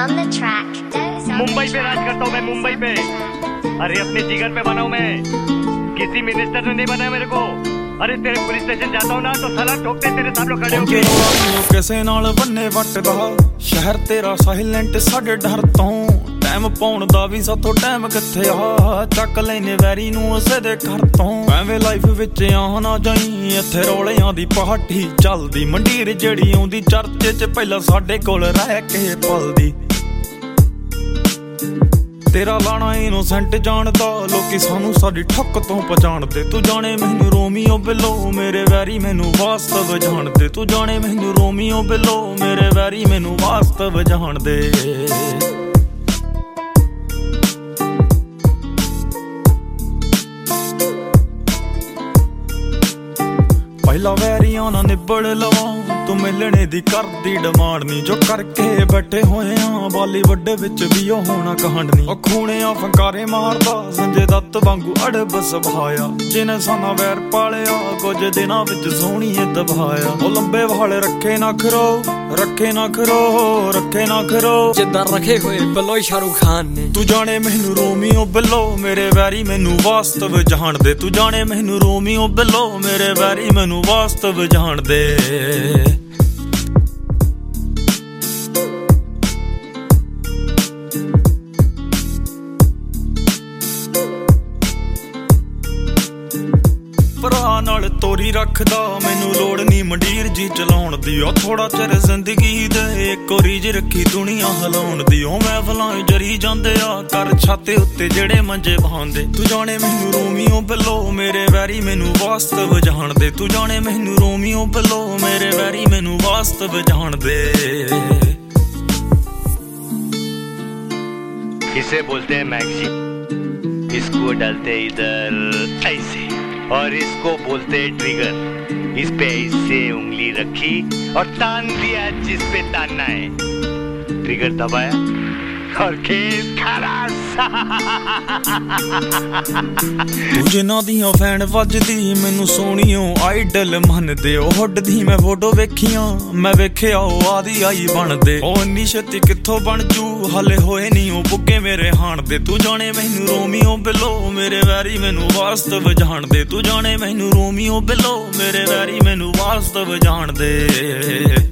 मुंबई पे राज करता हूँ मैं, मुंबई पे। अरे अपने जिगर पे बना हूँ मैं, किसी मिनिस्टर ने नहीं बनाया मेरे को। अरे तेरे पुलिस स्टेशन जाता हूँ ना तो साला ठोकते तेरे सामने खड़े होके। ਕਿਸੇ ਨਾਲ ਬੰਨੇ ਵੱਟਦਾ ਸ਼ਹਿਰ ਤੇਰਾ ਸਾਇਲੈਂਟ ਸਾਡੇ ਡਰ ਤੋਂ ਟਾਈਮ ਪਾਉਣ ਦਾ ਵੀ ਸਾਥੋਂ ਟਾਈਮ ਕਿੱਥੇ ਆ ਚੱਕ ਲੈਨੇ ਵੈਰੀ ਨੂੰ ਉਸੇ ਦੇ ਘਰ ਤੋਂ ਐਵੇਂ ਲਾਈਫ ਵਿੱਚ ਆ ਨਾ ਜਾਈ ਇੱਥੇ ਰੌਲਿਆਂ ਦੀ ਪਾਰਟੀ ਚੱਲਦੀ ਮੰਡੀਰ ਜਿਹੜੀ ਆਉਂਦੀ ਚਰਚੇ 'ਚ ਪਹਿਲਾਂ ਸਾਡੇ ਕੋਲ ਰਹਿ ਕੇ ਪਲਦੀ ਤੇਰਾ ਲਾਣਾ ਇਨੋਸੈਂਟ ਜਾਣਦਾ ਲੋਕੀ ਸਾਨੂੰ ਸਾਡੀ ਠੱਕ ਤੋਂ ਪਛਾਣਦੇ ਤੂੰ ਜਾਣੇ ਮੈਨੂੰ ਰੋਮੀਓ ਬਿੱਲੋ ਮੇਰੇ ਵੈਰੀ ਮੈਨੂੰ ਵਾਸਤਵ ਜਾਣਦੇ ਤੂੰ ਜਾਣੇ ਮੈਨੂੰ ਰੋਮੀਓ ਬਿੱਲੋ ਮੇਰੇ ਵੈਰੀ ਮੈਨੂੰ ਵਾਸਤਵ ਜਾਣਦੇ ਪਹਿਲਾਂ ਵੈਰੀਆਂ ਨਾਲ ਨਿਬੜ ਲਵਾਂ ਤੂੰ ਮਿਲਣੇ ਦੀ ਕਰਦੀ ਡਿਮਾਂਡ ਨਹੀਂ ਜੋ ਕਰਕੇ ਬੈਠੇ ਹੋਏ ਆ ਬਾਲੀਵੁੱਡ ਵਿੱਚ ਵੀ ਉਹ ਹੋਣਾ ਕਹਾਂਡ ਨਹੀਂ ਉਹ ਖੂਣਿਆਂ ਫੰਕਾਰੇ ਮਾਰਦਾ ਸੰਜੇ ਦੱਤ ਵਾਂਗੂ ਅੜਬ ਸੁਭਾਇਆ ਜਿਹਨੇ ਸਾਨਾ ਵੈਰ ਪਾਲਿਆ ਕੁਝ ਦਿਨਾਂ ਵਿੱਚ ਸੋਹਣੀਏ ਦਬਾਇਆ ਉਹ ਲੰਬੇ ਵਾਲ ਰੱਖੇ ਨਾ ਖਰੋ ਰੱਖੇ ਨਾ ਖਰੋ ਰੱਖੇ ਨਾ ਖਰੋ ਜਿੱਦਾਂ ਰੱਖੇ ਹੋਏ ਬਿੱਲੋ ਸ਼ਾਹਰੁਖ ਖਾਨ ਨੇ ਤੂੰ ਜਾਣੇ ਮੈਨੂੰ ਰੋਮੀਓ ਬਿੱਲੋ ਮੇਰੇ ਵੈਰੀ ਮੈਨੂੰ ਵਾਸਤਵ ਜਾਣਦੇ ਤੂੰ ਜਾਣੇ ਮੈਨੂੰ ਰੋਮੀਓ ਬਿੱਲੋ ਮੇਰੇ ਵੈਰੀ ਮੈਨੂੰ ਵਾਸਤਵ ਜਾਣਦੇ ਭਰਾ ਨਾਲ ਤੋਰੀ ਰੱਖਦਾ ਮੈਨੂੰ ਲੋੜ ਨੀ ਮੰਡੀਰ ਜੀ ਚਲਾਉਣ ਦੀ ਉਹ ਥੋੜਾ ਚਿਰ ਜ਼ਿੰਦਗੀ ਦੇ ਇੱਕ ਰੀਜ ਰੱਖੀ ਦੁਨੀਆ ਹਿਲਾਉਣ ਦੀ ਉਹ ਮਹਿਫਲਾਂ ਜਰੀ ਜਾਂਦੇ ਆ ਕਰ ਛਾਤੇ ਉੱਤੇ ਜਿਹੜੇ ਮੰਜੇ ਬਹਾਉਂਦੇ ਤੂੰ ਜਾਣੇ ਮੈਨੂੰ ਰੋਮੀਓ ਬਿੱਲੋ ਮੇਰੇ ਵੈਰੀ ਮੈਨੂੰ ਵਾਸਤਵ ਜਾਣਦੇ ਤੂੰ ਜਾਣੇ ਮੈਨੂੰ ਰੋਮੀਓ ਬਿੱਲੋ ਮੇਰੇ ਵੈਰੀ ਮੈਨੂੰ ਵਾਸਤਵ ਜਾਣਦੇ इसे बोलते हैं मैक्सी, इसको डालते इधर ऐसे और इसको बोलते हैं ट्रिगर। इस पे ऐसे उंगली रखी और तान दिया जिस पे तानना है, ट्रिगर दबाया और केस खलास। ਤੂੰ ਜਿਨ੍ਹਾਂ ਦੀਆਂ ਫੈਨ ਵੱਜਦੀ ਮੈਨੂੰ ਸੋਹਣੀਓ ਆਈਡਲ ਮੰਨਦੇ ਉਹ ਹੁੱਡਦੀ ਮੈਂ ਫੋਟੋ ਵੇਖੀਆਂ ਮੈਂ ਵੇਖਿਆ ਉਹ ਆਦੀ ਆਈ ਬਣਦੇ ਉਹ ਇੰਨੀ ਛੇਤੀ ਕਿੱਥੋਂ ਬਣ ਜੂ ਹਾਲੇ ਹੋਏ ਨਹੀਂ ਉਹ ਬੁੱਗੇ ਮੇਰੇ ਹਾਣ ਦੇ ਤੂੰ ਜਾਣੇ ਮੈਨੂੰ ਰੋਮੀਓ ਬਿੱਲੋ ਮੇਰੇ ਵੈਰੀ ਮੈਨੂੰ ਵਾਸਤਵ ਜਾਣਦੇ ਤੂੰ ਜਾਣੇ ਮੈਨੂੰ ਰੋਮੀਓ ਬਿੱਲੋ ਮੇਰੇ ਵੈਰੀ ਮੈਨੂੰ ਵਾਸਤਵ ਜਾਣਦੇ